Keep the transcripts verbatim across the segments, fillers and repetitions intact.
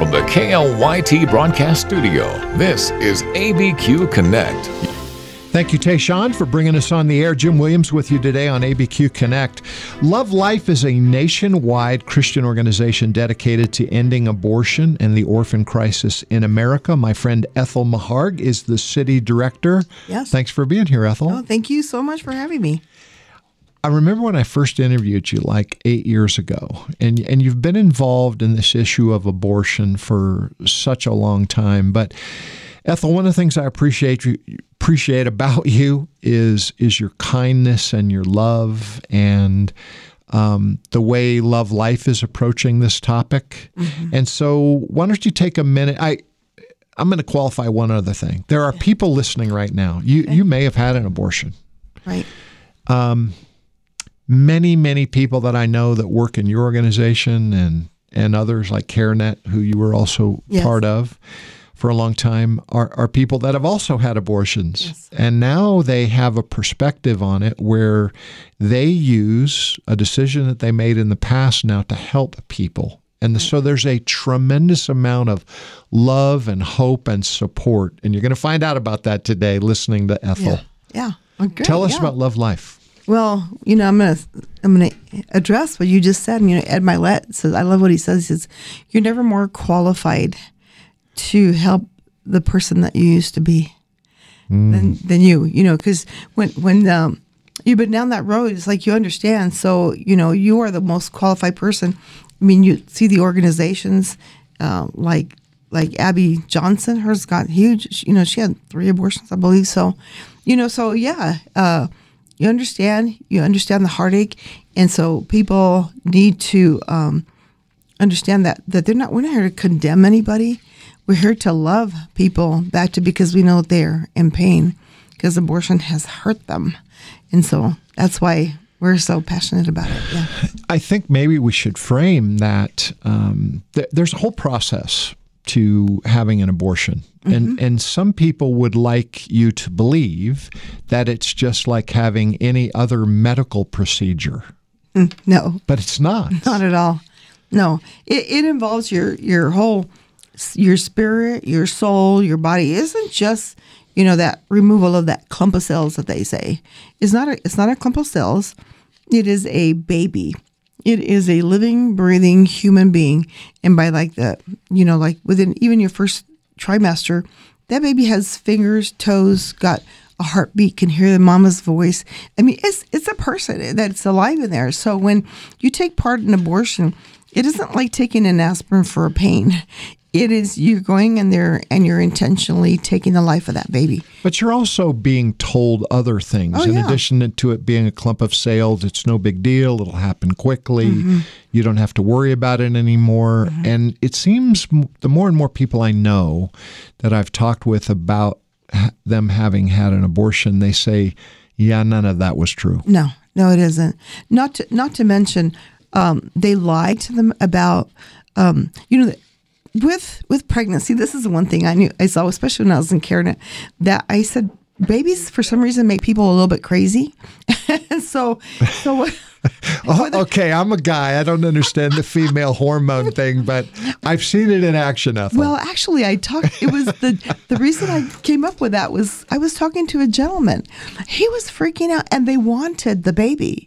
From the K L Y T Broadcast Studio, this is A B Q Connect. Thank you, Tayshawn, for bringing us on the air. Jim Williams with you today on A B Q Connect. Love Life is a nationwide Christian organization dedicated to ending abortion and the orphan crisis in America. My friend Ethel Meharg is the city director. Yes. Thanks for being here, Ethel. Oh, thank you so much for having me. I remember when I first interviewed you like eight years ago, and and you've been involved in this issue of abortion for such a long time. But Ethel, one of the things I appreciate you, appreciate about you is is your kindness and your love and um, the way Love Life is approaching this topic. Mm-hmm. And so why don't you take a minute? I, I'm going to qualify one other thing. There are people listening right now. You okay. you may have had an abortion. Right. Um, many, many people that I know that work in your organization and, and others like CareNet, who you were also yes. part of for a long time, are, are people that have also had abortions. Yes. And now they have a perspective on it where they use a decision that they made in the past now to help people. And so there's a tremendous amount of love and hope and support. And you're going to find out about that today listening to Ethel. Yeah. yeah. Okay. Tell us yeah. about Love Life. Well, you know, I'm going to I'm going to address what you just said. You know, Ed Milet says, I love what he says. He says, you're never more qualified to help the person that you used to be mm. than than you, you know, because when when um, you've been down that road, it's like you understand. So, you know, you are the most qualified person. I mean, you see the organizations uh, like like Abby Johnson, hers got huge. You know, she had three abortions, I believe. So, you know, so yeah, uh, you understand. You understand the heartache, and so people need to um, understand that that they're not. We're not here to condemn anybody. We're here to love people back to because we know they're in pain because abortion has hurt them. And so that's why we're so passionate about it. Yeah. I think maybe we should frame that um, th- there's a whole process to having an abortion. Mm-hmm. And, and some people would like you to believe that it's just like having any other medical procedure. Mm, no. But it's not. Not at all. No. It, it involves your, your whole... your spirit, your soul, your body. It isn't just, you know, that removal of that clump of cells that they say. It's not a, it's not a clump of cells. It is a baby. It is a living, breathing human being. And by like the, you know, like within even your first trimester, that baby has fingers, toes, got a heartbeat, can hear the mama's voice. I mean, it's it's a person that's alive in there. So when you take part in abortion, it isn't like taking an aspirin for a pain. It is you're going in there and you're intentionally taking the life of that baby. But you're also being told other things. Oh, in yeah. addition to it being a clump of cells, it's no big deal. It'll happen quickly. Mm-hmm. You don't have to worry about it anymore. Mm-hmm. And it seems the more and more people I know that I've talked with about them having had an abortion, they say, yeah, none of that was true. No, no, it isn't. Not to, not to mention, um, they lied to them about, um, you know, the, With with pregnancy, this is the one thing I knew I saw, especially when I was in CareNet, that I said babies for some reason make people a little bit crazy. so, so. oh, okay, I'm a guy. I don't understand the female hormone thing, but I've seen it in action, Ethel. Well, actually, I talked. It was the the reason I came up with that was I was talking to a gentleman. He was freaking out, and they wanted the baby.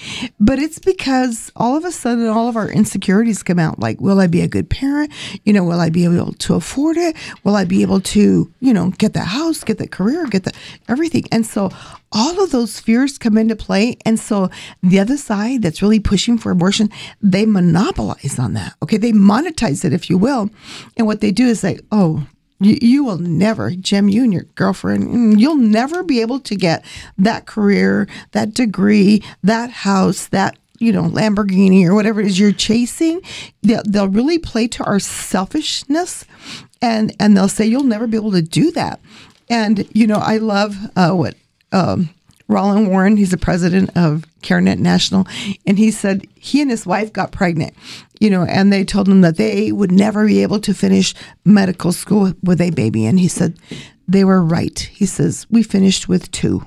But it's because all of a sudden, all of our insecurities come out. Like, will I be a good parent? You know, will I be able to afford it? Will I be able to, you know, get the house, get the career, get the everything? And so all of those fears come into play. And so the other side that's really pushing for abortion, they monopolize on that. Okay, they monetize it, if you will. And what they do is say, oh, You, you will never, Jim, you and your girlfriend, you'll never be able to get that career, that degree, that house, that, you know, Lamborghini or whatever it is you're chasing. They'll, they'll really play to our selfishness and, and they'll say, you'll never be able to do that. And, you know, I love uh, what um, Roland Warren, he's the president of CareNet National, and he said he and his wife got pregnant, you know, and they told him that they would never be able to finish medical school with a baby. And he said they were right. He says, we finished with two.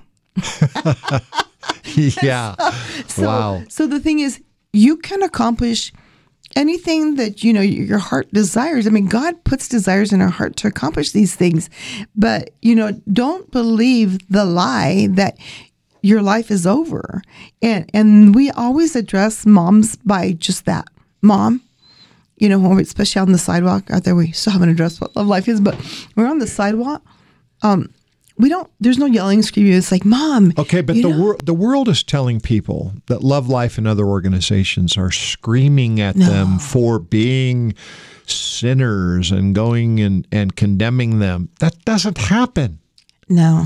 Yeah. So, wow. So the thing is, you can accomplish anything that, you know, your heart desires. I mean, God puts desires in our heart to accomplish these things. But, you know, don't believe the lie that your life is over. And and we always address moms by just that. Mom, you know, when we, especially on the sidewalk out there, we still haven't addressed what love life is, but we're on the sidewalk. Um, we don't, there's no yelling, screaming. It's like, Mom. Okay, but the, wor- the world is telling people that Love Life and other organizations are screaming at No. them for being sinners and going and, and condemning them. That doesn't happen. No.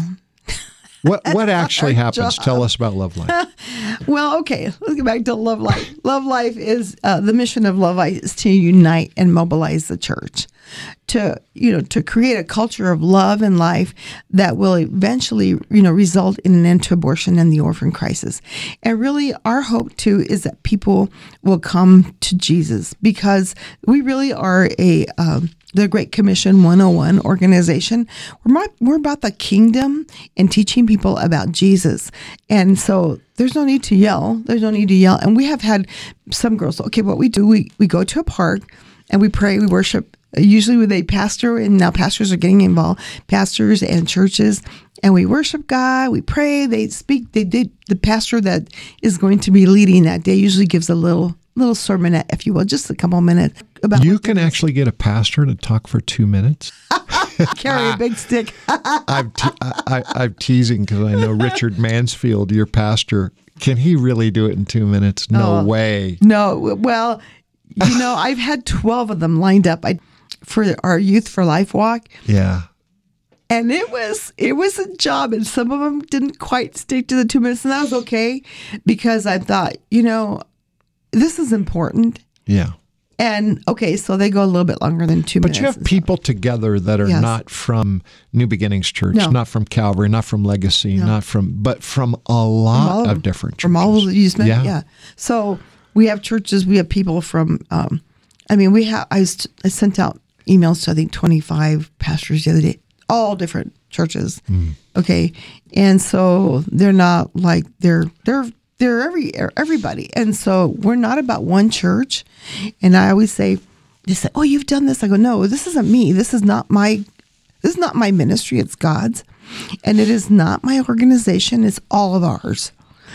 What what actually happens? job. Tell us about Love Life. Well, okay, let's get back to Love Life. Love Life is uh, the mission of Love Life is to unite and mobilize the church, to you know to create a culture of love and life that will eventually you know result in an end to abortion and the orphan crisis. And really, our hope too is that people will come to Jesus, because we really are a um, the Great Commission one oh one organization. We're not, we're about the kingdom and teaching people about Jesus. And so there's no need to yell. There's no need to yell. And we have had some girls, okay, what we do, we, we go to a park and we pray, we worship, usually with a pastor, and now pastors are getting involved, pastors and churches, and we worship God, we pray, they speak, they did, the pastor that is going to be leading that day usually gives a little little sermonette, if you will, just a couple minutes. About You can actually get a pastor to talk for two minutes. carry a big stick. I'm te- I, I, I'm teasing because I know Richard Mansfield, your pastor. Can he really do it in two minutes? No Oh. way. No, well, you know, I've had twelve of them lined up I, for our Youth for Life walk. Yeah. And it was it was a job, and some of them didn't quite stick to the two minutes, and that was okay, because I thought, you know, this is important. Yeah. And okay, so they go a little bit longer than two But minutes. you have people together that are Yes. not from New Beginnings Church, No. not from Calvary, not from Legacy, not from, but from a lot all of, of them. different churches. From all of the youth men, Yeah. yeah. So we have churches, we have people from, um, I mean, we have, I, was, I sent out emails to, I think, twenty-five pastors the other day, all different churches. Mm. Okay. And so they're not like, they're, they're, they're every, everybody. And so we're not about one church. And I always say, they say, oh, you've done this. I go, no, this isn't me. This is not my, this is not my ministry. It's God's. And it is not my organization. It's all of ours.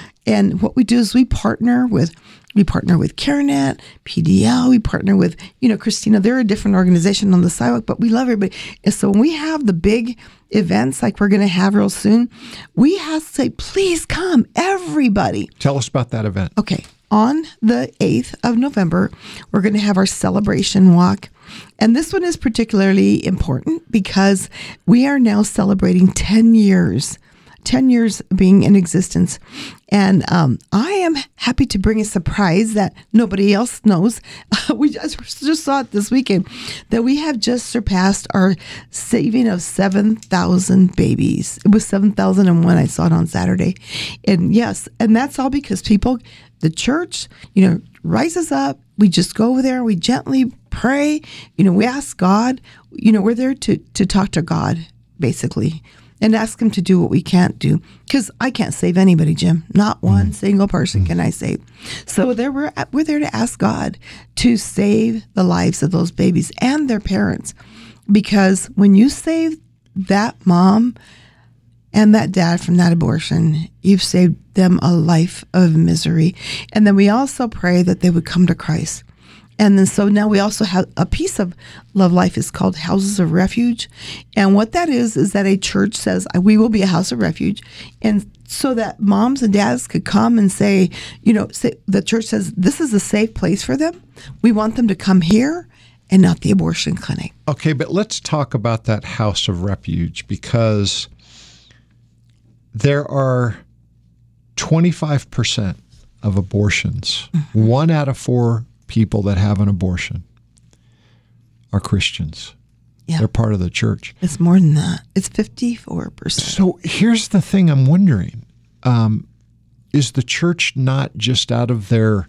And what we do is we partner with, we partner with CareNet, P D L, we partner with, you know, Christina, they're a different organization on the sidewalk, but we love everybody. And so when we have the big events like we're going to have real soon, we have to say, please come, everybody. Tell us about that event. Okay. On the eighth of November, we're going to have our celebration walk. And this one is particularly important because we are now celebrating ten years, ten years being in existence. And um, I am happy to bring a surprise that nobody else knows. we just, just saw it this weekend, that we have just surpassed our saving of seven thousand babies. It was seven thousand one. I saw it on Saturday. And yes, and that's all because people, the church, you know, rises up. We just go over there. We gently pray. You know, we ask God. You know, we're there to to talk to God, basically, and ask him to do what we can't do. Because I can't save anybody, Jim. Not one mm. single person can I save. So there we're we're there to ask God to save the lives of those babies and their parents. Because when you save that mom and that dad from that abortion, you've saved them a life of misery. And then we also pray that they would come to Christ. And then so now we also have a piece of Love Life is called Houses of Refuge. And what that is, is that a church says, we will be a house of refuge. And so that moms and dads could come and say, you know, say, the church says, this is a safe place for them. We want them to come here and not the abortion clinic. Okay, but let's talk about that house of refuge, because there are twenty-five percent of abortions. Mm-hmm. One out of four people that have an abortion are Christians. Yeah. They're part of the church. It's more than that. It's fifty-four percent. So here's the thing I'm wondering. Um, is the church not just out of their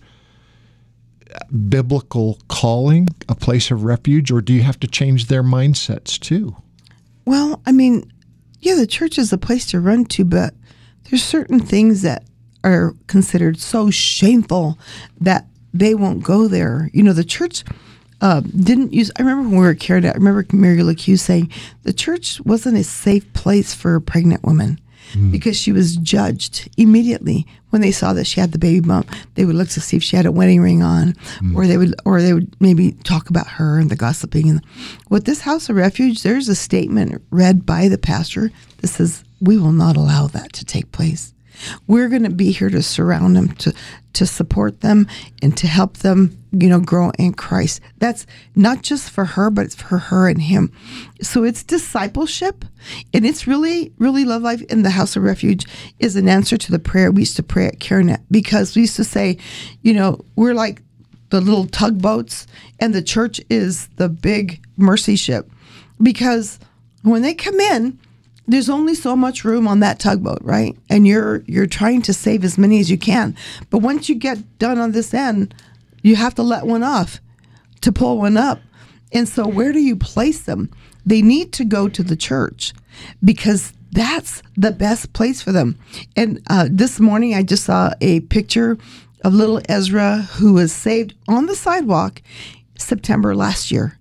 biblical calling a place of refuge, or do you have to change their mindsets too? Well, I mean, yeah, the church is a place to run to, but there's certain things that are considered so shameful that they won't go there. You know, the church uh, didn't use, I remember when we were carried out, I remember Mary LeCue saying the church wasn't a safe place for a pregnant woman mm. because she was judged immediately when they saw that she had the baby bump. They would look to see if she had a wedding ring on, mm. or they would, or they would maybe talk about her and the gossiping. And with this House of Refuge, there's a statement read by the pastor that says, we will not allow that to take place. We're going to be here to surround them, to to support them, and to help them, you know, grow in Christ. That's not just for her, but it's for her and him. So it's discipleship, and it's really, really Love Life in the House of Refuge is an answer to the prayer we used to pray at CareNet, because we used to say, you know, we're like the little tugboats, and the church is the big mercy ship, because when they come in, there's only so much room on that tugboat, right? And you're you're trying to save as many as you can. But once you get done on this end, you have to let one off to pull one up. And so where do you place them? They need to go to the church, because that's the best place for them. And uh, this morning I just saw a picture of little Ezra, who was saved on the sidewalk September last year.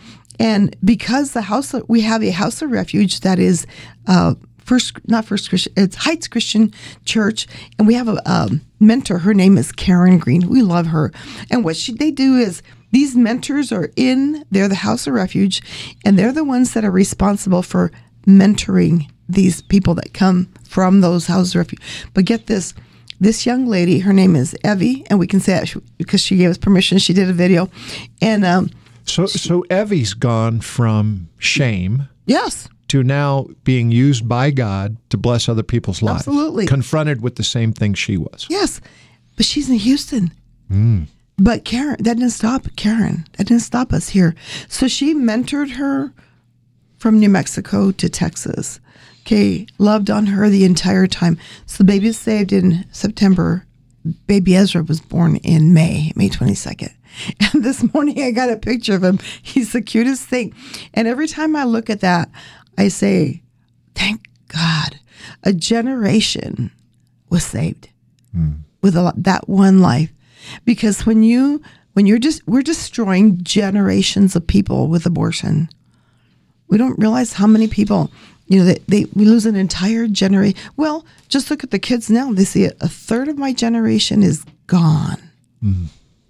And because the house, we have a House of Refuge that is uh, first, not First Christian, it's Heights Christian Church, and we have a um, mentor. Her name is Karen Green. We love her. And what she, they do is these mentors are in, they're the House of Refuge, and they're the ones that are responsible for mentoring these people that come from those Houses of Refuge. But get this, this young lady, her name is Evie, and we can say that because she gave us permission. She did a video, and um, So so Evie's gone from shame yes. to now being used by God to bless other people's lives. Absolutely. Confronted with the same thing she was. Yes, but she's in Houston. Mm. But Karen, that didn't stop Karen. That didn't stop us here. So she mentored her from New Mexico to Texas. Okay, loved on her the entire time. So the baby was saved in September. Baby Ezra was born in May, May twenty-second. And this morning I got a picture of him. He's the cutest thing. And every time I look at that, I say, thank God, a generation was saved mm. with a, that one life. Because when you, when you're just, we're destroying generations of people with abortion. We don't realize how many people, you know, they, they we lose an entire generation. Well, just look at the kids now. They see it. A third of my generation is gone. Mm.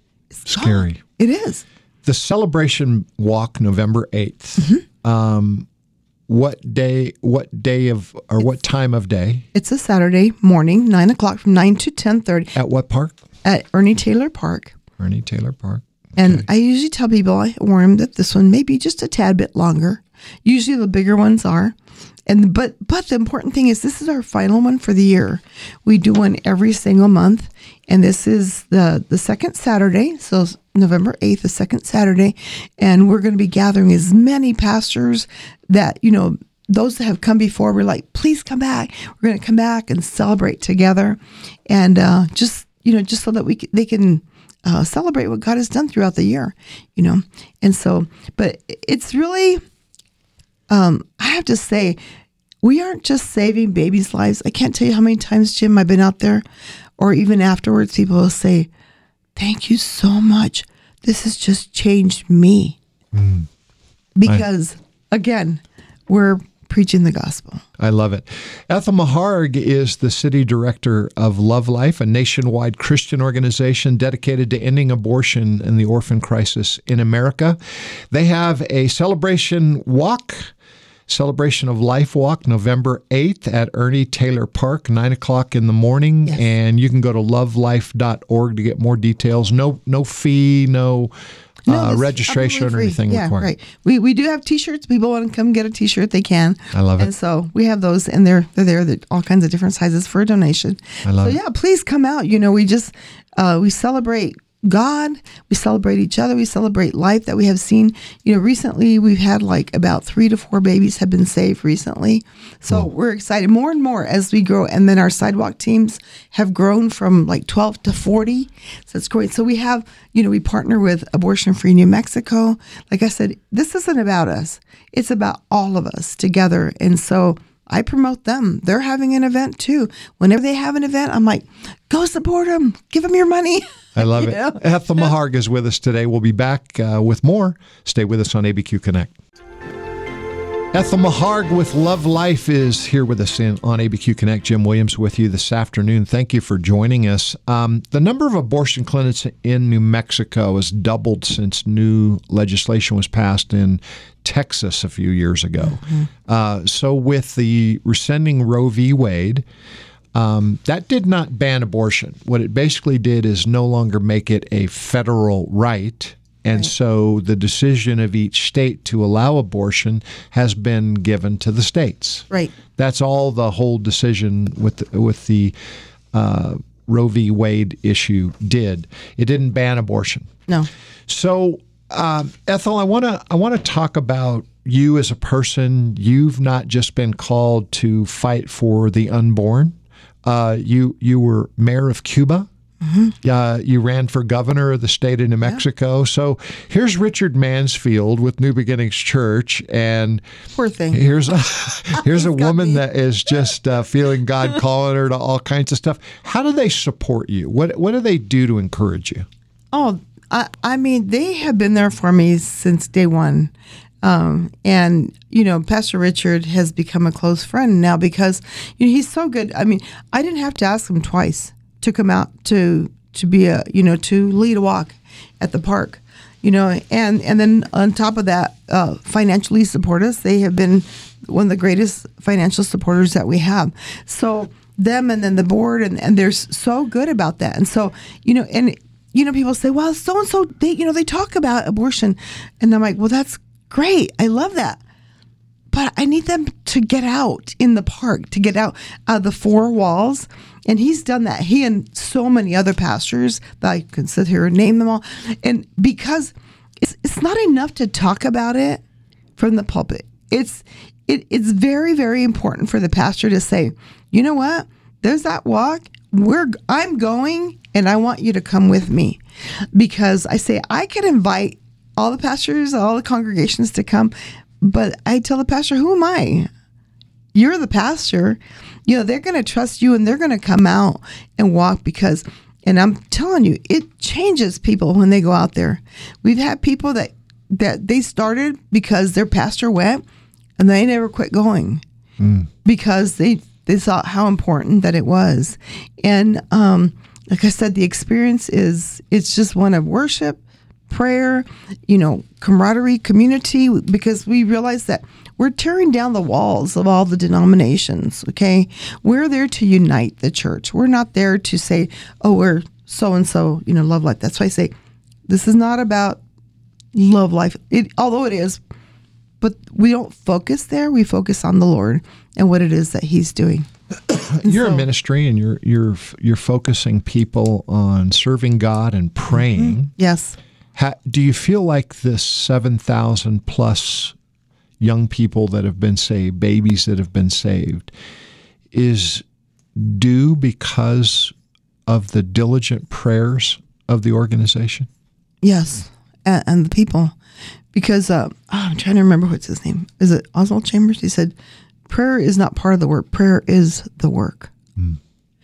Scary. Gone. It is. The celebration walk, November eighth. Mm-hmm. Um, what day? What day of or what time of day? It's a Saturday morning, nine o'clock, from nine to ten thirty. At what park? At Ernie Taylor Park. Ernie Taylor Park. Okay. And I usually tell people, I warn them that this one may be just a tad bit longer. Usually the bigger ones are. And but but the important thing is this is our final one for the year. We do one every single month, and this is the the second Saturday, so November eighth, the second Saturday, and we're going to be gathering as many pastors that, you know, those that have come before. We're like, please come back. We're going to come back and celebrate together, and uh, just you know, just so that we can, they can. Uh, celebrate what God has done throughout the year, you know. And so, but it's really, um, I have to say, we aren't just saving babies' lives. I can't tell you how many times, Jim, I've been out there, or even afterwards, people will say, thank you so much. This has just changed me. Mm. Because, I, again, we're preaching the gospel. I love it. Ethel Meharg is the city director of Love Life, a nationwide Christian organization dedicated to ending abortion and the orphan crisis in America. They have a celebration walk, Celebration of Life walk, November eighth at Ernie Taylor Park, nine o'clock in the morning. Yes. And you can go to love life dot org to get more details. No, no fee, no... No, uh, registration or anything yeah, required. Right. We we do have T-shirts. People want to come get a T-shirt, they can. I love it. And so we have those, and they're they're there. They're all kinds of different sizes for a donation. I love so, it. So yeah, please come out. You know, we just uh, we celebrate God. We celebrate each other. We celebrate life that we have seen. You know, recently we've had like about three to four babies have been saved recently. So oh. we're excited more and more as we grow. And then our sidewalk teams have grown from like twelve to forty. So it's great. So we have, you know, we partner with Abortion Free New Mexico. Like I said, this isn't about us. It's about all of us together. And so I promote them. They're having an event too. Whenever they have an event, I'm like, go support them. Give them your money. I love it. know? Ethel Meharg is with us today. We'll be back uh, with more. Stay with us on A B Q Connect. Ethel Meharg with Love Life is here with us in, on A B Q Connect. Jim Williams with you this afternoon. Thank you for joining us. Um, the number of abortion clinics in New Mexico has doubled since new legislation was passed in Texas a few years ago. Mm-hmm. Uh, so with the rescinding Roe v. Wade, um, that did not ban abortion. What it basically did is no longer make it a federal right. And right. so the decision of each state to allow abortion has been given to the states. Right. That's all the whole decision with the, with the uh, Roe v. Wade issue did. It didn't ban abortion. No. So, um, Ethel, I want to I want to talk about you as a person. You've not just been called to fight for the unborn. Uh, you you were mayor of Cuba. Mm-hmm. Uh, you ran for governor of the state of New Mexico. Yeah. So here's Richard Mansfield with New Beginnings Church, and poor thing. Here's a here's a woman that is just uh, feeling God calling her to all kinds of stuff. How do they support you? What what do they do to encourage you? Oh, I, I mean, they have been there for me since day one. Um, and, you know, Pastor Richard has become a close friend now because you know, he's so good. I mean, I didn't have to ask him twice to come out to to be a, you know, to lead a walk at the park, you know, and, and then on top of that, uh, financially support us. They have been one of the greatest financial supporters that we have. So them and then the board, and, and they're so good about that. And so, you know, and, you know, people say, well, so-and-so, they, you know, they talk about abortion. And I'm like, well, that's great. I love that. But I need them to get out in the park, to get out of the four walls. And he's done that. He and so many other pastors that I can sit here and name them all. And because it's it's not enough to talk about it from the pulpit. It's it, it's very, very important for the pastor to say, you know what? There's that walk. We're I'm going, and I want you to come with me. Because I say I can invite all the pastors, all the congregations to come, but I tell the pastor, who am I? You're the pastor. You know, they're going to trust you, and they're going to come out and walk because, and I'm telling you, it changes people when they go out there. We've had people that, that they started because their pastor went, and they never quit going mm. because they, they saw how important that it was. And um, like I said, the experience is, it's just one of worship, prayer, you know, camaraderie, community, because we realize that we're tearing down the walls of all the denominations, okay? We're there to unite the church. We're not there to say, oh, we're so-and-so, you know, Love Life. That's why I say this is not about Love Life, it, although it is, but we don't focus there. We focus on the Lord and what it is that He's doing. You're so, a ministry, and you're you're you're focusing people on serving God and praying. Mm-hmm. Yes. How, do you feel like this seven thousand plus young people that have been saved, babies that have been saved, is due because of the diligent prayers of the organization? Yes, and, and the people. Because, uh, oh, I'm trying to remember what's his name. Is it Oswald Chambers? He said, prayer is not part of the work. Prayer is the work. Mm.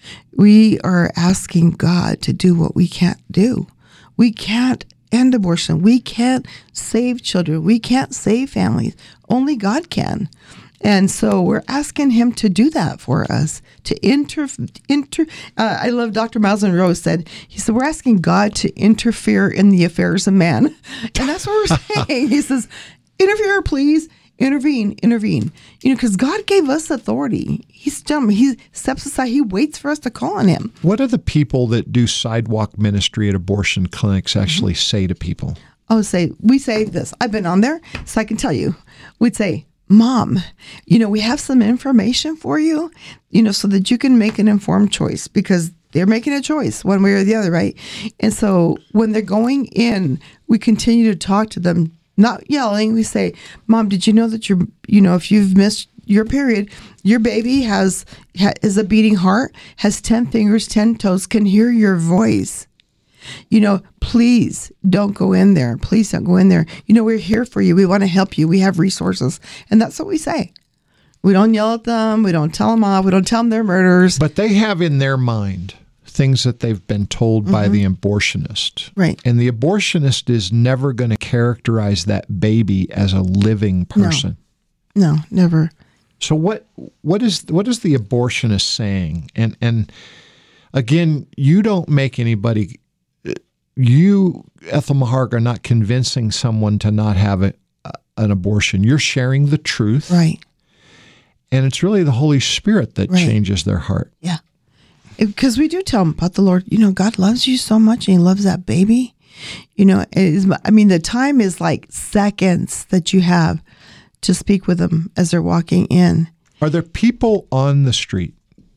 We are asking God to do what we can't do. We can't end abortion. We can't save children. We can't save families. Only God can. And so we're asking Him to do that for us, to inter, inter uh, I love Doctor Miles Monroe said, he said, we're asking God to interfere in the affairs of man. And that's what we're saying. He says, interfere, please. Intervene, intervene. You know, because God gave us authority. He's done. He steps aside. He waits for us to call on Him. What do the people that do sidewalk ministry at abortion clinics actually mm-hmm. say to people? Oh, say we say this. I've been on there, so I can tell you. We'd say, Mom, you know, we have some information for you, you know, so that you can make an informed choice, because they're making a choice one way or the other, right? And so when they're going in, we continue to talk to them. Not yelling. We say, Mom, did you know that you're, you know, if you've missed your period, your baby has, ha, is a beating heart, has ten fingers, ten toes, can hear your voice. You know, please don't go in there. Please don't go in there. You know, we're here for you. We want to help you. We have resources. And that's what we say. We don't yell at them. We don't tell them off. We don't tell them they're murderers. But they have in their mind things that they've been told mm-hmm. by the abortionist. Right. And the abortionist is never going to characterize that baby as a living person. No, no never. So what what is what is the abortionist saying? And and again, you don't make anybody, you, Ethel Maharg, are not convincing someone to not have a, a, an abortion. You're sharing the truth. Right. And it's really the Holy Spirit that right. changes their heart. Yeah. Because we do tell them about the Lord. You know, God loves you so much and he loves that baby. You know, it is, I mean, the time is like seconds that you have to speak with them as they're walking in. Are there people on the street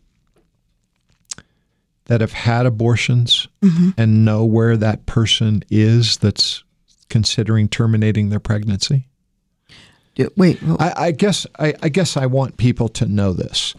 that have had abortions mm-hmm. and know where that person is that's considering terminating their pregnancy? Wait, well, I, I guess I, I guess I want people to know this.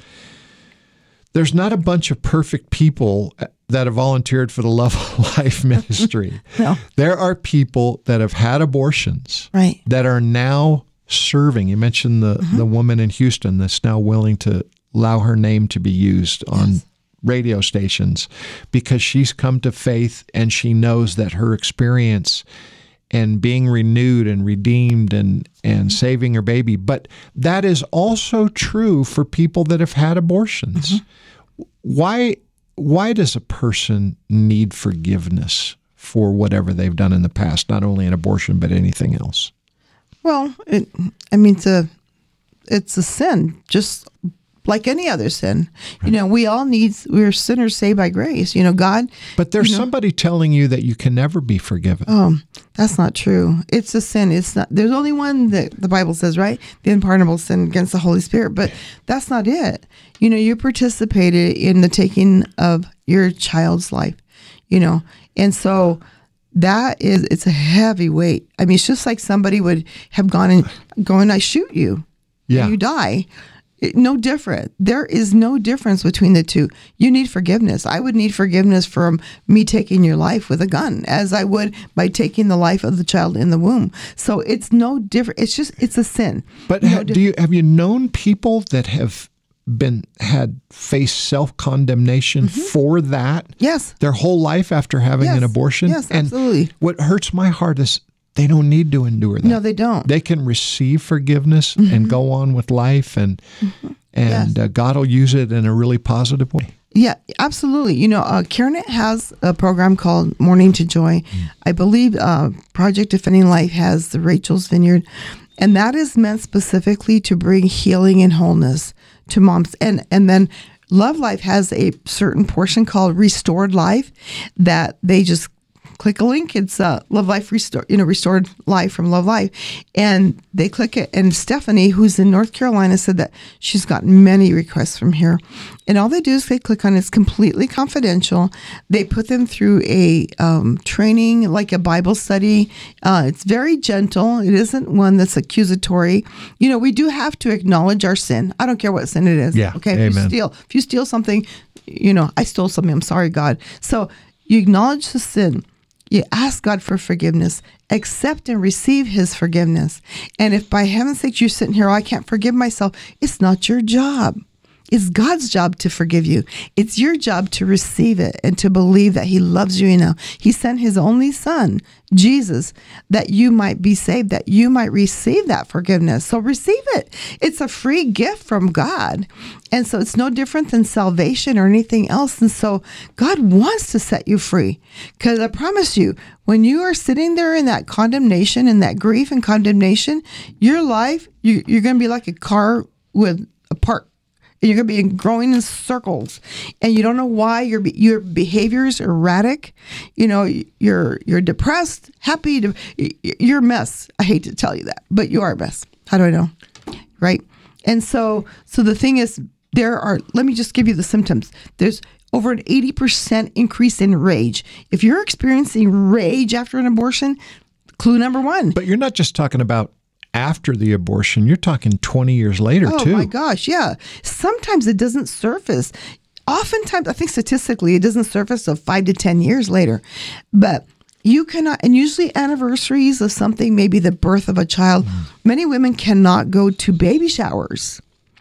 There's not a bunch of perfect people that have volunteered for the Love of Life ministry. No. There are people that have had abortions right. that are now serving. You mentioned the, mm-hmm. the woman in Houston that's now willing to allow her name to be used on yes. radio stations because she's come to faith and she knows that her experience and being renewed and redeemed and, and saving her baby. But that is also true for people that have had abortions. Mm-hmm. Why, why does a person need forgiveness for whatever they've done in the past, not only an abortion, but anything else? Well, it, I mean, it's a, it's a sin, just like any other sin. You know, we all need, we're sinners saved by grace. You know, God. But there's you know, somebody telling you that you can never be forgiven. Oh, that's not true. It's a sin. It's not, there's only one that the Bible says, right? The unpardonable sin against the Holy Spirit. But that's not it. You know, you participated in the taking of your child's life, you know, and so that is, it's a heavy weight. I mean, it's just like somebody would have gone and go and I shoot you. Yeah. And you die. It, no different. There is no difference between the two. You need forgiveness. I would need forgiveness from me taking your life with a gun as I would by taking the life of the child in the womb. So it's no different. It's just, it's a sin. But no ha, do you, have you known people that have been, had faced self-condemnation mm-hmm. for that? Yes. Their whole life after having yes. an abortion? Yes, and absolutely. What hurts my heart is they don't need to endure that. No, they don't. They can receive forgiveness mm-hmm. and go on with life, and mm-hmm. and yes. uh, God will use it in a really positive way. Yeah, absolutely. You know, uh, CareNet has a program called Morning to Joy. Mm. I believe uh, Project Defending Life has the Rachel's Vineyard, and that is meant specifically to bring healing and wholeness to moms. And and then Love Life has a certain portion called Restored Life that they just click a link. It's uh, Love Life Restore, you know, Restored Life from Love Life, and they click it. And Stephanie, who's in North Carolina, said that she's gotten many requests from here. And all they do is they click on it. It's completely confidential. They put them through a um, training, like a Bible study. Uh, it's very gentle. It isn't one that's accusatory. You know, we do have to acknowledge our sin. I don't care what sin it is. Yeah. Okay. Amen. If you steal, if you steal something, you know, I stole something. I'm sorry, God. So you acknowledge the sin. You ask God for forgiveness, accept and receive his forgiveness. And if by heaven's sake you're sitting here, oh, I can't forgive myself, it's not your job. It's God's job to forgive you. It's your job to receive it and to believe that he loves you enough. He sent his only son, Jesus, that you might be saved, that you might receive that forgiveness. So receive it. It's a free gift from God. And so it's no different than salvation or anything else. And so God wants to set you free. Because I promise you, when you are sitting there in that condemnation and that grief and condemnation, your life, you, you're going to be like a car with a park. And you're going to be growing in circles, and you don't know why. Your your behavior is erratic. You know, you're you're depressed, happy. To, you're a mess. I hate to tell you that, but you are a mess. How do I know? Right? And so, so the thing is, there are. Let me just give you the symptoms. There's over an eighty percent increase in rage. If you're experiencing rage after an abortion, clue number one. But you're not just talking about after the abortion, you're talking twenty years later, oh, too. Oh, my gosh, yeah. Sometimes it doesn't surface. Oftentimes, I think statistically, it doesn't surface of five to ten years later. But you cannot, and usually anniversaries of something, maybe the birth of a child, mm. many women cannot go to baby showers.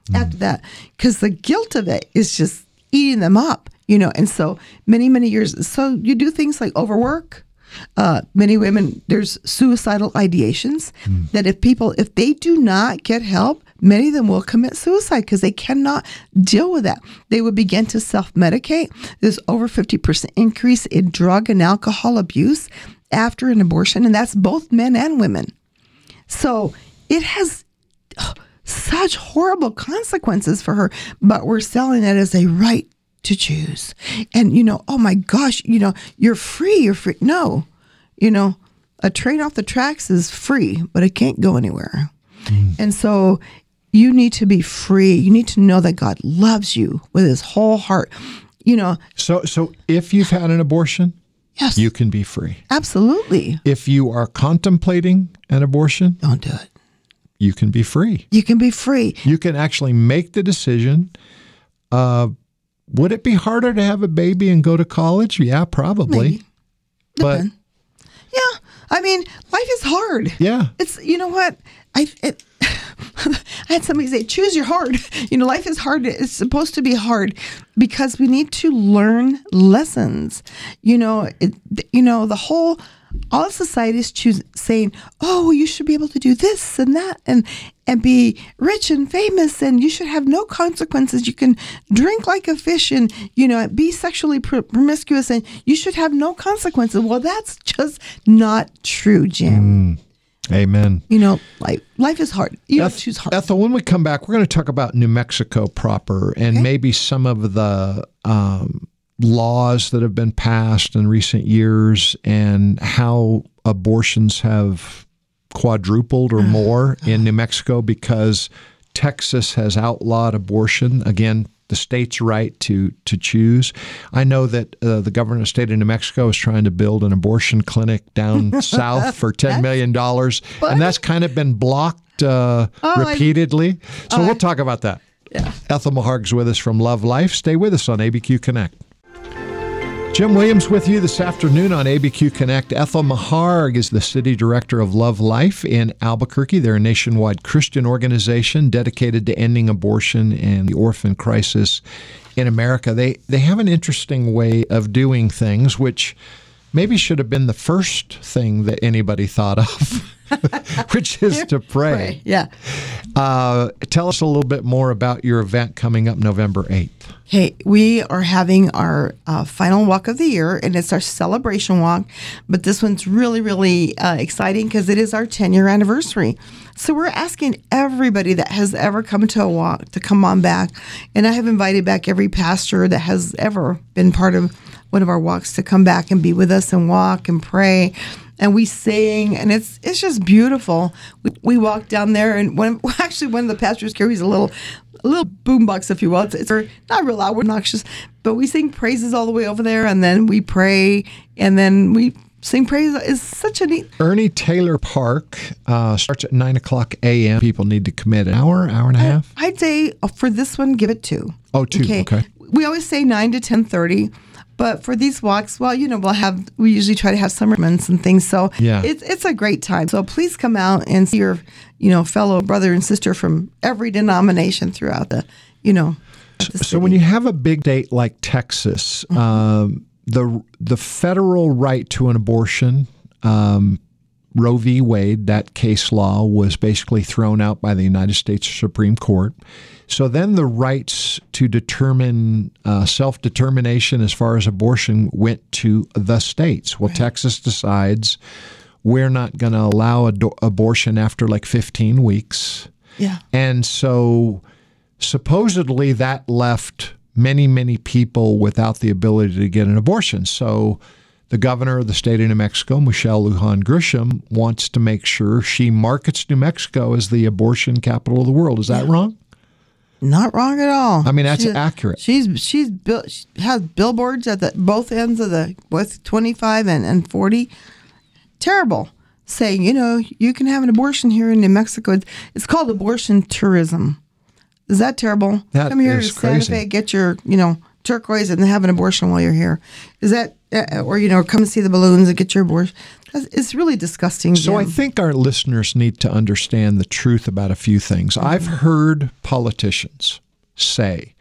mm. after that, because the guilt of it is just eating them up, you know. And so many, many years. So you do things like overwork. Uh, many women, there's suicidal ideations mm. that if people, if they do not get help, many of them will commit suicide because they cannot deal with that. They would begin to self-medicate. There's over fifty percent increase in drug and alcohol abuse after an abortion, and that's both men and women. So it has oh, such horrible consequences for her, but we're selling it as a right to choose. And, you know, oh my gosh, you know, you're free, you're free. No, you know, a train off the tracks is free, but it can't go anywhere. Mm. And so you need to be free. You need to know that God loves you with his whole heart, you know. So, so if you've had an abortion, yes, you can be free. Absolutely. If you are contemplating an abortion, don't do it. You can be free. You can be free. You can actually make the decision. Uh, Would it be harder to have a baby and go to college? Yeah, probably. Maybe. But Depend. yeah, I mean, life is hard. Yeah, it's you know what I it, I had somebody say, "Choose your heart." You know, life is hard. It's supposed to be hard because we need to learn lessons. You know, it, you know the whole. All of society is choose, saying, oh, you should be able to do this and that and and be rich and famous and you should have no consequences. You can drink like a fish and, you know, be sexually pr- promiscuous and you should have no consequences. Well, that's just not true, Jim. Mm. Amen. You know, like life is hard. You Eth- don't choose hard. Ethel, when we come back, we're going to talk about New Mexico proper and okay. maybe some of the um, laws that have been passed in recent years and how abortions have quadrupled or more in New Mexico because Texas has outlawed abortion. Again, the state's right to to choose. I know that uh, the governor of the state of New Mexico is trying to build an abortion clinic down south for ten million dollars, and that's kind of been blocked uh, oh, repeatedly. So oh, we'll talk about that. Yeah. Ethel Meharg's with us from Love Life. Stay with us on A B Q Connect. Jim Williams with you this afternoon on A B Q Connect. Ethel Meharg is the city director of Love Life in Albuquerque. They're a nationwide Christian organization dedicated to ending abortion and the orphan crisis in America. They they have an interesting way of doing things, which maybe should have been the first thing that anybody thought of, which is to pray. pray. Yeah. Uh, tell us a little bit more about your event coming up November eighth. Hey, we are having our uh, final walk of the year, and it's our celebration walk. But this one's really, really uh, exciting because it is our ten-year anniversary. So we're asking everybody that has ever come to a walk to come on back. And I have invited back every pastor that has ever been part of one of our walks to come back and be with us and walk and pray. And we sing, and it's it's just beautiful. We, we walk down there, and when actually one of the pastors carries a little a little boombox, if you will. It's, it's not real loud, we're obnoxious, but we sing praises all the way over there, and then we pray, and then we sing praise. It's such a neat. Ernie Taylor Park uh, starts at nine o'clock a.m. People need to commit an hour, hour and a half. I, I'd say for this one, give it two. Oh, two. Okay. okay. We always say nine to ten thirty. But for these walks, well, you know, we'll have, we usually try to have summer months and things. So yeah. it's it's a great time. So please come out and see your, you know, fellow brother and sister from every denomination throughout the, you know. The so when you have a big state like Texas, mm-hmm. um, the the federal right to an abortion, um, Roe v. Wade, that case law was basically thrown out by the United States Supreme Court. So then the rights to determine uh, self-determination as far as abortion went to the states. Well, right. Texas decides we're not going to allow ad- abortion after like fifteen weeks. Yeah. And so supposedly that left many, many people without the ability to get an abortion. So the governor of the state of New Mexico, Michelle Lujan Grisham, wants to make sure she markets New Mexico as the abortion capital of the world. Is that yeah. wrong? Not wrong at all. I mean, that's she, accurate. She's she's built she has billboards at the both ends of the both twenty-five and, and forty. Terrible. Saying, you know, you can have an abortion here in New Mexico. It's, it's called abortion tourism. Is that terrible? That Come here is to Santa crazy. Fe, get your, you know, turquoise and have an abortion while you're here. Is that uh, or you know, come see the balloons and get your abortion. It's really disgusting. So Jim. I think our listeners need to understand the truth about a few things. Mm-hmm. I've heard politicians say,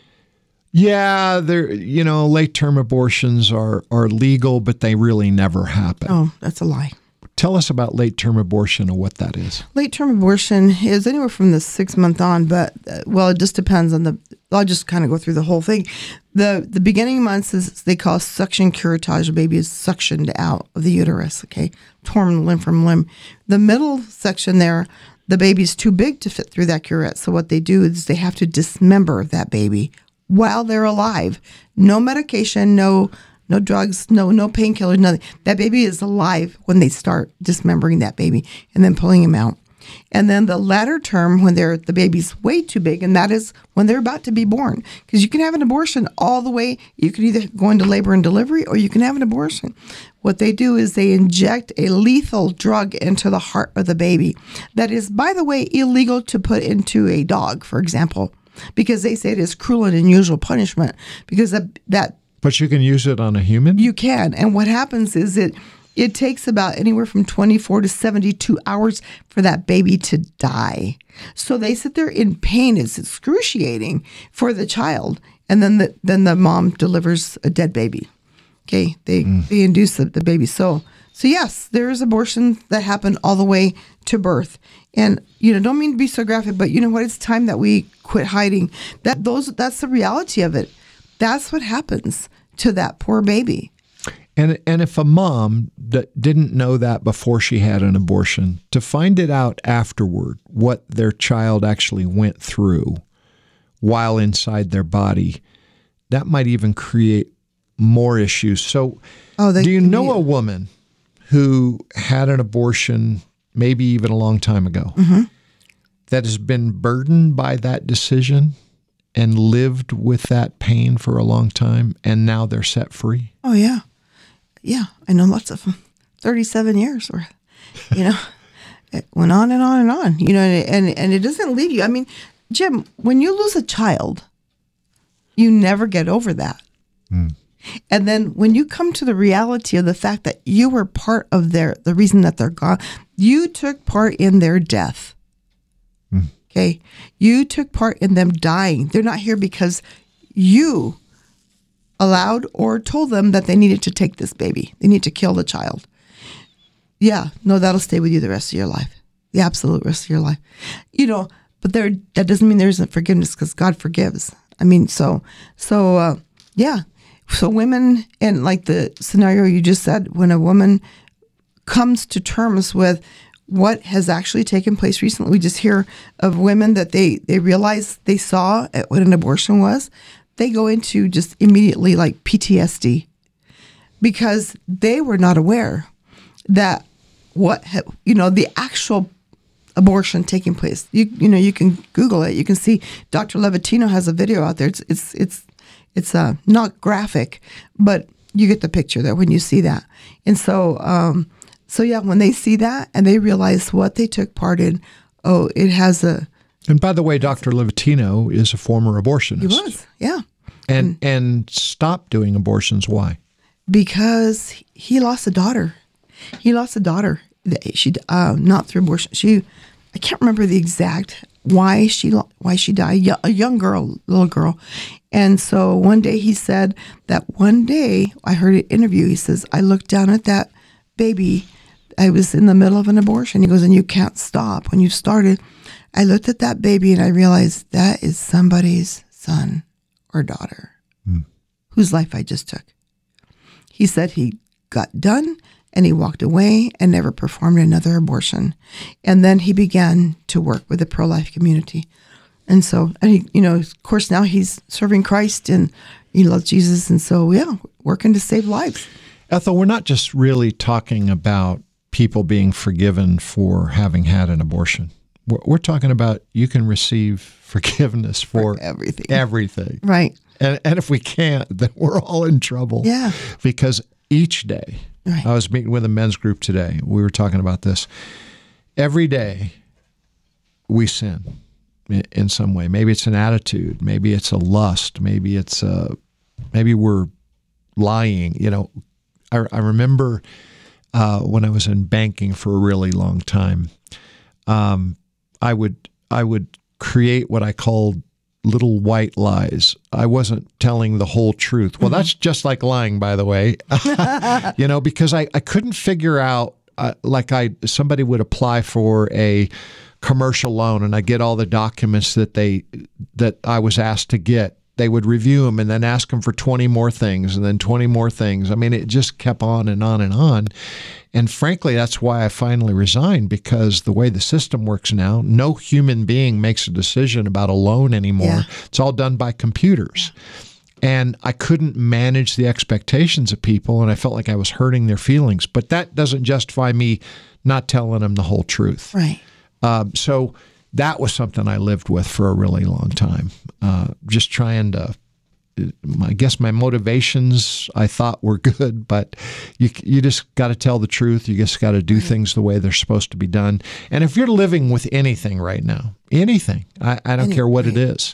yeah, they're, you know, late-term abortions are, are legal, but they really never happen. Oh, that's a lie. Tell us about late-term abortion and what that is. Late-term abortion is anywhere from the six month on, but uh, well, it just depends on the. I'll just kind of go through the whole thing. The the beginning months is they call suction curettage. The baby is suctioned out of the uterus. Okay, torn limb from limb. The middle section there, the baby's too big to fit through that curette. So what they do is they have to dismember that baby while they're alive. No medication, no. No drugs, no no painkillers, nothing. That baby is alive when they start dismembering that baby and then pulling him out. And then the latter term, when they're the baby's way too big, and that is when they're about to be born. Because you can have an abortion all the way. You can either go into labor and delivery, or you can have an abortion. What they do is they inject a lethal drug into the heart of the baby. That is, by the way, illegal to put into a dog, for example, because they say it is cruel and unusual punishment. Because that that But you can use it on a human? You can. And what happens is it it takes about anywhere from twenty-four to seventy-two hours for that baby to die. So they sit there in pain. It's excruciating for the child. And then the then the mom delivers a dead baby. Okay. They mm. they induce the, the baby. So so yes, there is abortion that happen all the way to birth. And you know, don't mean to be so graphic, but you know what? It's time that we quit hiding. That those that's the reality of it. That's what happens to that poor baby. And and if a mom that didn't know that before she had an abortion, to find it out afterward, what their child actually went through while inside their body, that might even create more issues. So oh, do you know a woman who had an abortion maybe even a long time ago mm-hmm. that has been burdened by that decision and lived with that pain for a long time, and now they're set free? Oh, yeah. Yeah, I know lots of them. thirty-seven years worth. You know, it went on and on and on, you know, and, and, and it doesn't leave you. I mean, Jim, when you lose a child, you never get over that. Mm. And then when you come to the reality of the fact that you were part of their, the reason that they're gone, you took part in their death. Mm. Okay, you took part in them dying. They're not here because you allowed or told them that they needed to take this baby. They need to kill the child. Yeah, no, that'll stay with you the rest of your life, the absolute rest of your life. You know, but there that doesn't mean there isn't forgiveness, because God forgives. I mean, so so uh, yeah. So women, and like the scenario you just said, when a woman comes to terms with what has actually taken place recently, we just hear of women that they, they realize they saw what an abortion was. They go into just immediately like P T S D because they were not aware that what, you know, the actual abortion taking place. You you know, you can Google it. You can see Doctor Levatino has a video out there. It's it's it's it's uh, not graphic, but you get the picture there when you see that. And so, um, so yeah, when they see that and they realize what they took part in, oh, it has a. And by the way, Doctor Levatino is a former abortionist. He was, yeah. And and stopped doing abortions. Why? Because he lost a daughter. He lost a daughter. She uh, not through abortion. She, I can't remember the exact why she why she died. A young girl, little girl. And so one day he said that one day I heard an interview. He says, I looked down at that baby. I was in the middle of an abortion. He goes, and you can't stop. When you started, I looked at that baby and I realized that is somebody's son or daughter mm. whose life I just took. He said he got done and he walked away and never performed another abortion. And then he began to work with the pro-life community. And so, and he, you know, of course, now he's serving Christ and he loves Jesus. And so, yeah, working to save lives. Ethel, we're not just really talking about people being forgiven for having had an abortion. We're, we're talking about you can receive forgiveness for, for everything. Everything. Right. And, and if we can't, then we're all in trouble. Yeah. Because each day, right. I was meeting with a men's group today. We were talking about this. Every day we sin in some way. Maybe it's an attitude. Maybe it's a lust. Maybe it's a, maybe we're lying. You know, I, I remember uh, when I was in banking for a really long time, um, I would I would create what I called little white lies. I wasn't telling the whole truth. Well, mm-hmm. that's just like lying, by the way. You know, because I, I couldn't figure out, uh, like I somebody would apply for a commercial loan, and I get all the documents that they that I was asked to get. They would review them and then ask them for twenty more things and then twenty more things. I mean, it just kept on and on and on. And frankly, that's why I finally resigned, because the way the system works now, no human being makes a decision about a loan anymore. Yeah. It's all done by computers. And I couldn't manage the expectations of people, and I felt like I was hurting their feelings. But that doesn't justify me not telling them the whole truth. Right. Um, so that was something I lived with for a really long time. Uh, just trying to, I guess my motivations I thought were good, but you you just got to tell the truth. You just got to do things the way they're supposed to be done. And if you're living with anything right now, anything, I, I don't Any, care what right. it is,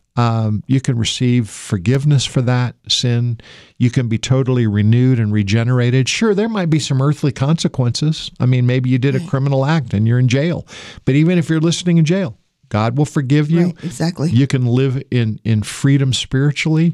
um, you can receive forgiveness for that sin. You can be totally renewed and regenerated. Sure, there might be some earthly consequences. I mean, maybe you did a criminal act and you're in jail. But even if you're listening in jail, God will forgive you. Right, exactly. You can live in, in freedom spiritually,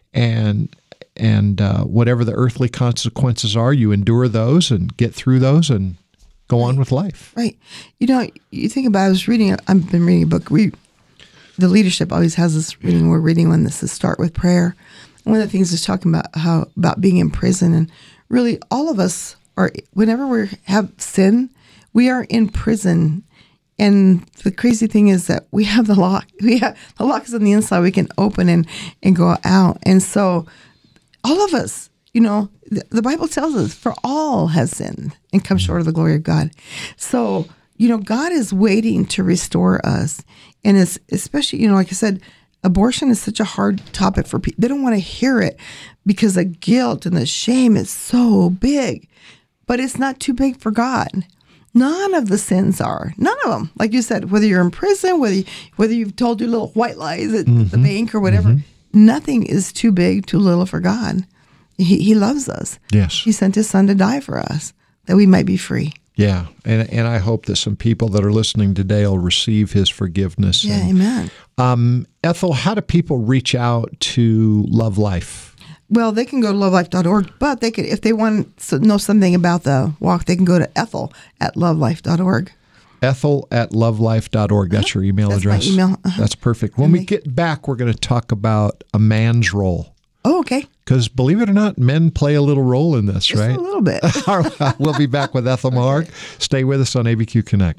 and and uh, whatever the earthly consequences are, you endure those and get through those and go right. on with life. Right. You know, you think about, I was reading, I've been reading a book. We, the leadership always has this reading. We're reading one. This is Start with Prayer. One of the things is talking about how, about being in prison. And really all of us are, whenever we have sin, we are in prison. And the crazy thing is that we have the lock. We have the lock is on the inside. We can open and, and go out. And so all of us, you know, the, the Bible tells us, for all has sinned and come short of the glory of God. So, you know, God is waiting to restore us. And it's especially, you know, like I said, abortion is such a hard topic for people. They don't want to hear it because the guilt and the shame is so big. But it's not too big for God. None of the sins are. None of them. Like you said, whether you're in prison, whether you, whether you've told your little white lies at mm-hmm. the bank or whatever, mm-hmm. nothing is too big, too little for God. He He loves us. Yes. He sent His Son to die for us, that we might be free. Yeah, and and I hope that some people that are listening today will receive His forgiveness. Yeah, and, amen. Um, Ethel, how do people reach out to Love Life? Well, they can go to love life dot org, but they could, if they want to know something about the walk, they can go to Ethel at love life dot org. Ethel at love life dot org. That's uh-huh. your email That's address. My email. Uh-huh. That's perfect. When and we they... get back, we're going to talk about a man's role. Oh, okay. Because believe it or not, men play a little role in this, Just right? a little bit. We'll be back with Ethel Maharg. Okay. Stay with us on A B Q Connect.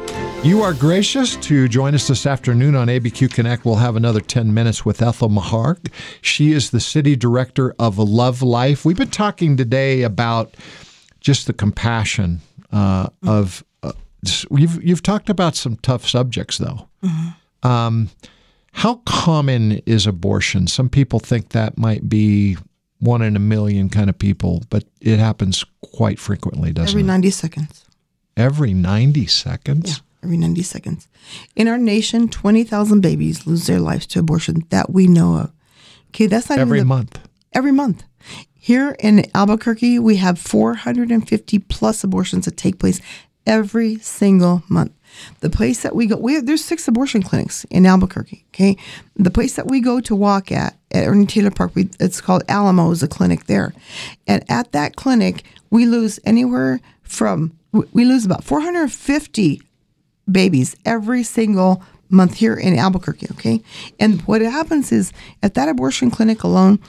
You are gracious to join us this afternoon on A B Q Connect. We'll have another ten minutes with Ethel Maharg. She is the city director of Love Life. We've been talking today about just the compassion uh, of. Uh, you've you've talked about some tough subjects, though. Mm-hmm. Um, how common is abortion? Some people think that might be one in a million kind of people, but it happens quite frequently, doesn't Every it? Every ninety seconds. Every ninety seconds? Yeah. Every ninety seconds. In our nation, twenty thousand babies lose their lives to abortion that we know of. Okay, that's not every even the, month. Every month. Here in Albuquerque, we have four hundred fifty plus abortions that take place every single month. The place that we go, we have, there's six abortion clinics in Albuquerque. Okay, the place that we go to walk at at Ernie Taylor Park, we, it's called Alamo, is a clinic there, and at that clinic, we lose anywhere from we lose about four hundred fifty babies every single month here in Albuquerque, okay? And what happens is, at that abortion clinic alone,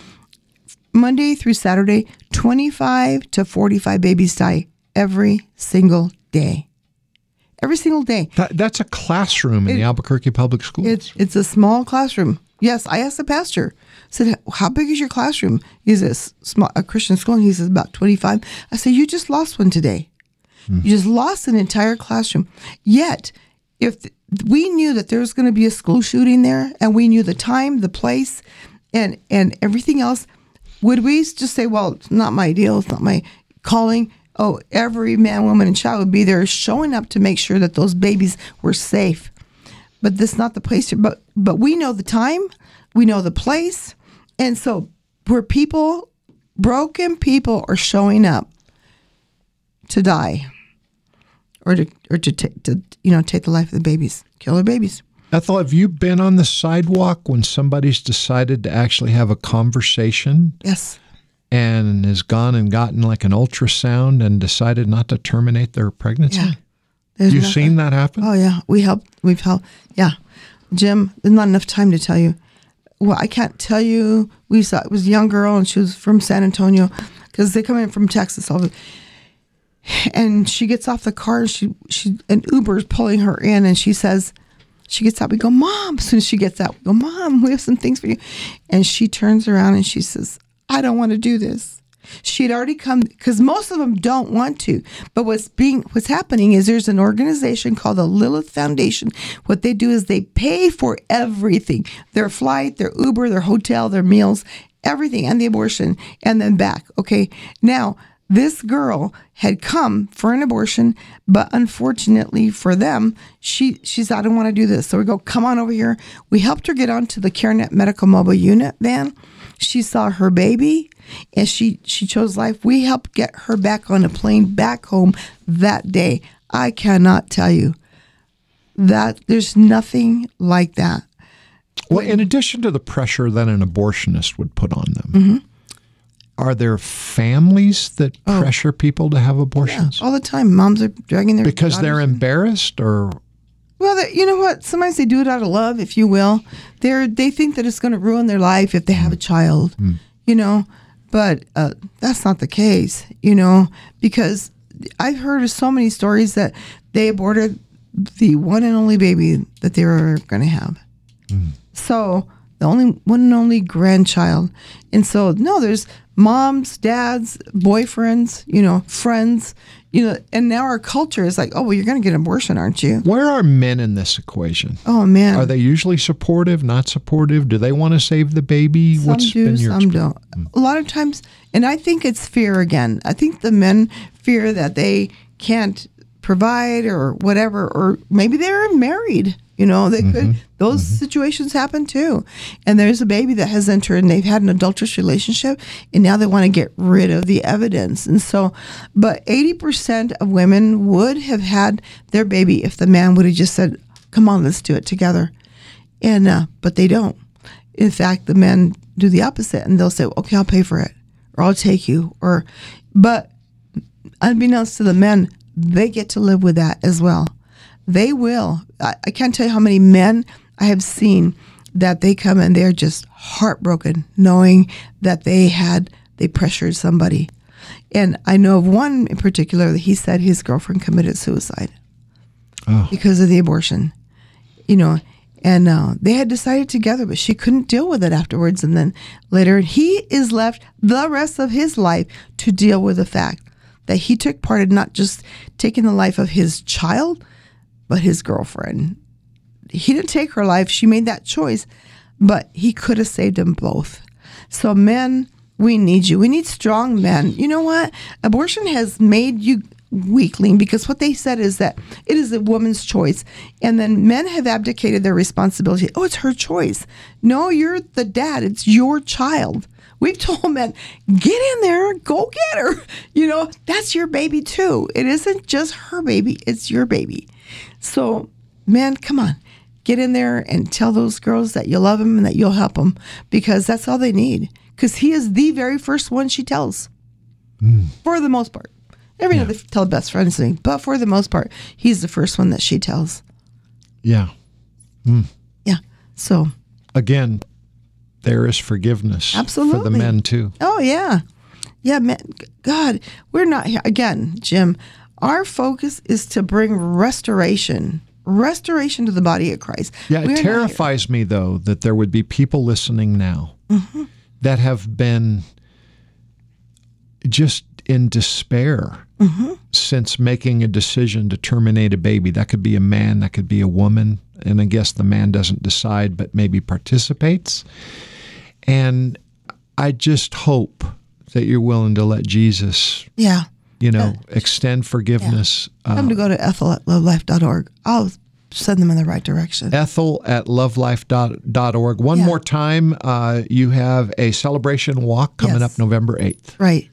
Monday through Saturday, twenty-five to forty-five babies die every single day. Every single day. That, that's a classroom in it, the Albuquerque Public Schools. It's, it's a small classroom. Yes, I asked the pastor, I said, how big is your classroom? He's a, small, a Christian school, and he says about twenty-five. I said, you just lost one today. You just lost an entire classroom. Yet, if th- we knew that there was going to be a school shooting there, and we knew the time, the place, and and everything else, would we just say, well, it's not my deal, it's not my calling? Oh, every man, woman, and child would be there showing up to make sure that those babies were safe. But that's not the place. To, but but we know the time, we know the place, and so where people broken people are showing up to die, or to or to take to you know take the life of the babies, kill their babies. Ethel, have you been on the sidewalk when somebody's decided to actually have a conversation? Yes. And has gone and gotten like an ultrasound and decided not to terminate their pregnancy? Yeah. There's You've nothing. seen that happen? Oh yeah, we helped. We've helped. Yeah, Jim. There's not enough time to tell you. Well, I can't tell you. We saw it was a young girl, and she was from San Antonio, because they come in from Texas. All the, and she gets off the car. And she she an Uber's pulling her in, and she says, she gets out. We go, Mom. As soon as she gets out, we go, Mom. We have some things for you. And she turns around and she says, I don't want to do this. She had already come, because most of them don't want to. But what's being what's happening is there's an organization called the Lilith Foundation. What they do is they pay for everything: their flight, their Uber, their hotel, their meals, everything, and the abortion, and then back. Okay, now this girl had come for an abortion, but unfortunately for them, she she said, I don't want to do this. So we go, come on over here. We helped her get onto the CareNet Medical Mobile Unit van. She saw her baby, and she, she chose life. We helped get her back on a plane back home that day. I cannot tell you that there's nothing like that. Well, in addition to the pressure that an abortionist would put on them, Mm-hmm. are there families that Oh. pressure people to have Yeah, abortions? all the time. Moms are dragging their Because they're daughters in. embarrassed, or Well, they- you know what? Sometimes they do it out of love, if you will. They're they think that it's going to ruin their life if they have a child, you know. But uh, that's not the case, you know, because I've heard of so many stories that they aborted the one and only baby that they were going to have. So the only one and only grandchild, and so no, there's moms, dads, boyfriends, you know, friends. You know, and now our culture is like, oh, well, you're going to get an abortion, aren't you? where are men in this equation? Oh, man. Are they usually supportive, not supportive? Do they want to save the baby? Some What's do, been your some experience? don't. A lot of times, and I think it's fear again. I think the men fear that they can't provide or whatever, or maybe they're married. You know, they could. Those situations happen too. And there's a baby that has entered, and they've had an adulterous relationship, and now they want to get rid of the evidence. And so, but eighty percent of women would have had their baby if the man would have just said, "Come on, let's do it together." And uh, but they don't. In fact, the men do the opposite, and they'll say, "Okay, I'll pay for it, or I'll take you." Or, but unbeknownst to the men, they get to live with that as well. They will. I, I can't tell you how many men I have seen that they come and they're just heartbroken, knowing that they had they pressured somebody. And I know of one in particular that he said his girlfriend committed suicide Oh. because of the abortion. You know. And uh, they had decided together, but she couldn't deal with it afterwards. And then later, he is left the rest of his life to deal with the fact that he took part in not just taking the life of his child, but his girlfriend. He didn't take her life. She made that choice, but he could have saved them both. So men, we need you. We need strong men. You know what? Abortion has made you weakling, because what they said is that it is a woman's choice, and then men have abdicated their responsibility. Oh, it's her choice. No, you're the dad. It's your child. We've told men, get in there, go get her. You know, that's your baby too. It isn't just her baby, it's your baby. So, man, come on. Get in there and tell those girls that you love them and that you'll help them, because that's all they need. Because he is the very first one she tells, mm. for the most part. Every yeah. night they tell best friends thing, but for the most part, he's the first one that she tells. Yeah. Mm. Yeah. So. Again, there is forgiveness Absolutely. for the men too. Oh, yeah. Yeah, man. God, we're not here. Again, Jim, our focus is to bring restoration, restoration to the body of Christ. Yeah, we're it terrifies me, though, that there would be people listening now mm-hmm. that have been just in despair mm-hmm. since making a decision to terminate a baby. That could be a man, that could be a woman, and I guess the man doesn't decide but maybe participates. And I just hope that you're willing to let Jesus, yeah, you know, uh, extend forgiveness. Yeah. Come uh, to go to Ethel at love life dot org. I'll send them in the right direction. Ethel at lovelife dot org. One Yeah. more time, uh, you have a celebration walk coming Yes. up November eighth. Right.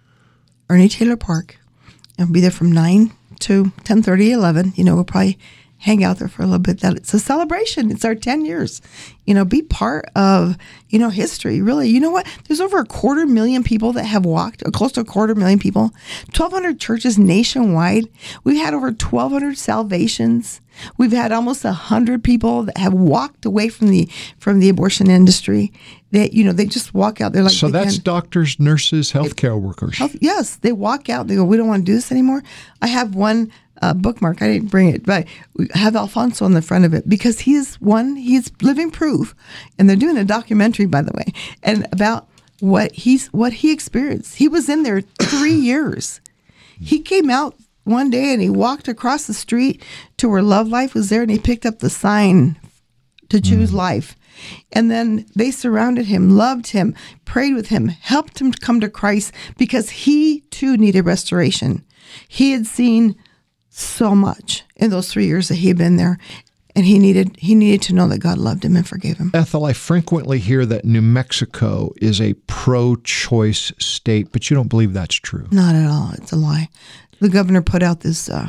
Ernie Taylor Park. I'll be there from nine to ten thirty, eleven. You know, we'll probably hang out there for a little bit. That it's a celebration. It's our ten years. You know, be part of, you know, history. Really, you know what? There's over a quarter million people that have walked, or close to a quarter million people. twelve hundred churches nationwide. We've had over twelve hundred salvations. We've had almost one hundred people that have walked away from the from the abortion industry. That, you know, they just walk out. They're like, So they that's can't- doctors, nurses, healthcare workers. Health, yes, they walk out. They go, we don't want to do this anymore. I have one uh, bookmark. I didn't bring it, but we have Alfonso on the front of it because he is one. He's living proof, and they're doing a documentary, by the way, and about what he's what he experienced. He was in there three years. He came out one day and he walked across the street to where Love Life was there, and he picked up the sign to choose mm. life. And then they surrounded him, loved him, prayed with him, helped him to come to Christ because he too needed restoration. He had seen so much in those three years that he had been there, and he needed he needed to know that God loved him and forgave him. Ethel, I frequently hear that New Mexico is a pro-choice state, but you don't believe that's true. Not at all. It's a lie. The governor put out this uh,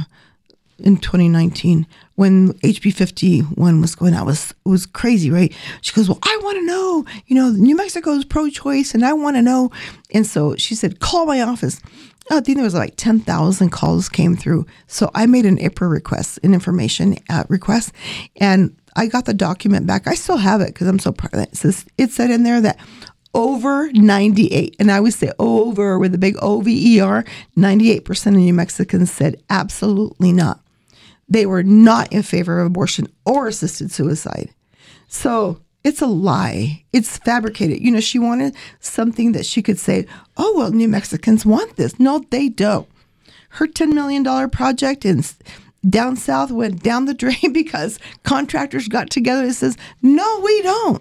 in twenty nineteen when H B fifty-one was going out. It was, it was crazy, right? She goes, well, I want to know, you know, New Mexico is pro-choice, and I want to know. And so she said, call my office. I think there was like ten thousand calls came through. So I made an I P R A request, an information uh, request, and I got the document back. I still have it because I'm so proud of it. It says, it said in there that over ninety-eight, and I always say over with a big O V E R, ninety-eight percent of New Mexicans said absolutely not. They were not in favor of abortion or assisted suicide. So it's a lie. It's fabricated. You know, she wanted something that she could say, oh, well, New Mexicans want this. No, they don't. Her ten million dollars project in down south went down the drain because contractors got together and says, no, we don't.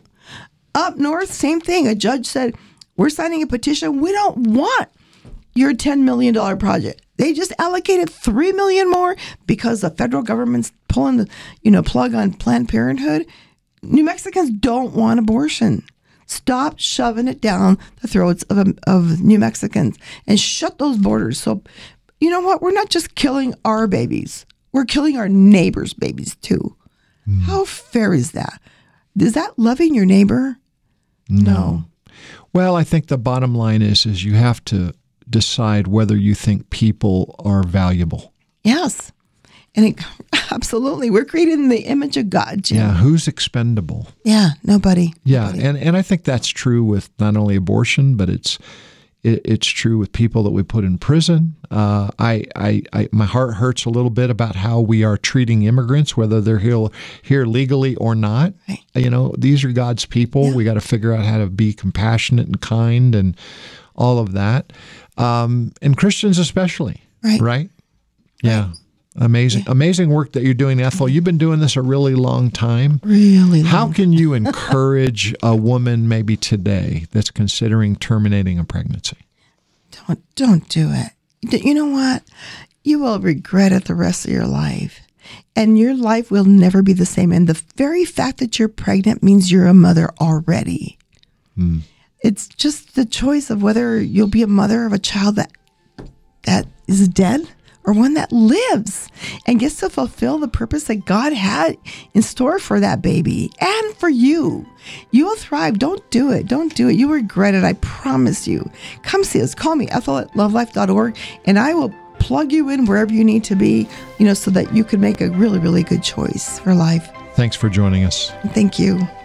Up north, same thing. A judge said, we're signing a petition. We don't want your ten million dollars project. They just allocated three million dollars more because the federal government's pulling the, you know, plug on Planned Parenthood. New Mexicans don't want abortion. Stop shoving it down the throats of, of New Mexicans and shut those borders. So, you know what? We're not just killing our babies. We're killing our neighbors' babies too. Mm. How fair is that? Is that loving your neighbor? No. no. Well, I think the bottom line is, is you have to decide whether you think people are valuable. Yes. And it, absolutely. We're created in the image of God, Jim. Yeah, who's expendable? Yeah, nobody. Yeah, nobody. and, and I think that's true with not only abortion, but it's it, it's true with people that we put in prison. Uh, I, I, I, my heart hurts a little bit about how we are treating immigrants, whether they're here, here legally or not. Right. You know, these are God's people. Yeah. We got to figure out how to be compassionate and kind and all of that. Um, and Christians especially. Right. Right? Yeah. Right. Amazing, yeah. amazing work that you're doing, Ethel. You've been doing this a really long time. Really long. How can you encourage a woman maybe today that's considering terminating a pregnancy? Don't, don't do it. You know what? You will regret it the rest of your life. And your life will never be the same. And the very fact that you're pregnant means you're a mother already. Hmm. It's just the choice of whether you'll be a mother of a child that that is dead or one that lives and gets to fulfill the purpose that God had in store for that baby and for you. You will thrive. Don't do it. Don't do it. You regret it. I promise you. Come see us. Call me, Ethel at love life dot org, and I will plug you in wherever you need to be, you know, so that you can make a really, really good choice for life. Thanks for joining us. Thank you.